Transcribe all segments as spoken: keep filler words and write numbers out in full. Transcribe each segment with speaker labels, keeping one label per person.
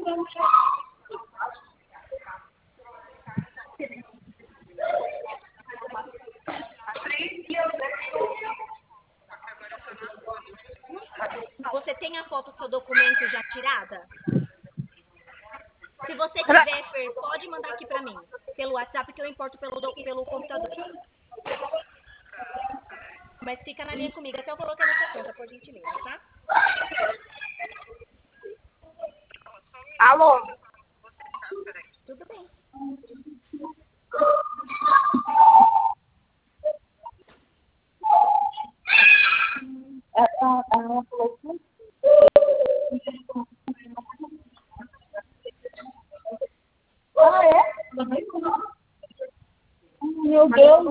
Speaker 1: Você tem a foto do seu documento já tirada? Se você tiver, Fer, pode mandar aqui pra mim. Pelo WhatsApp que eu importo pelo, do- pelo computador. Mas fica na linha comigo até eu colocar na sua conta, por gentileza, tá?
Speaker 2: Alô?
Speaker 1: Tudo bem.
Speaker 2: Ela falou que ah, é? Meu Deus.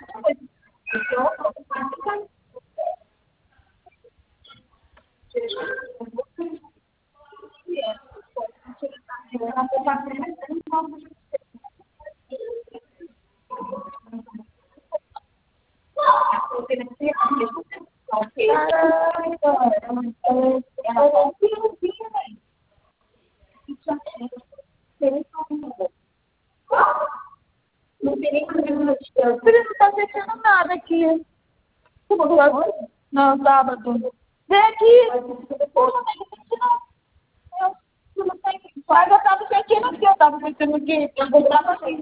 Speaker 2: Ele não tá fechando nada aqui. Não, sábado. Vem aqui. Poxa, mas não tem não. Eu não tenho. Mas eu tava fechando aqui, eu tava fechando aqui. Eu tava assim.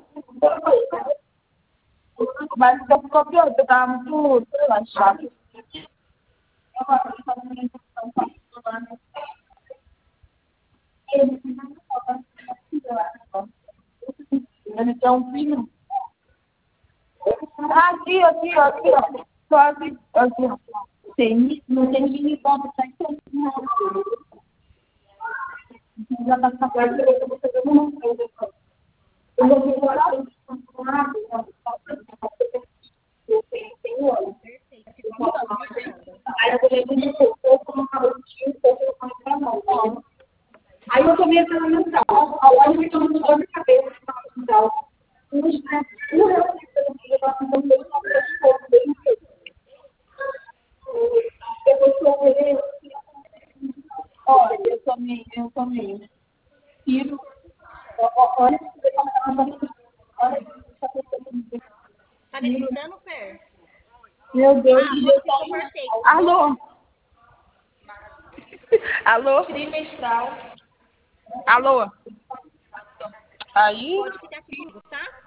Speaker 2: Mas eu copiou, eu tava muito, sei lá, chato. Ele tem um filho. Aqui, aqui, aqui, ó. Só aqui, aqui, ó. Tem, não tem ninguém bom pra sair. Já tá sabendo que eu vou fazer uma coisa. Eu vou demorar isso. Eu tenho olho. Aí eu vou ler um pouco, um pouco, um pouco, um pouco. Aí eu tomei essa mental. A hora que eu não estou de cabeça, mental. Olha, eu tomei, eu tomei. Tiro. Olha, olha.
Speaker 1: Tá desgrudando, Fer?
Speaker 2: Meu Deus.
Speaker 1: Ah, pode que eu cortei.
Speaker 2: Alô? Alô?
Speaker 3: Trimestral.
Speaker 2: Alô? Aí?
Speaker 1: Pode ficar aqui comigo, tá?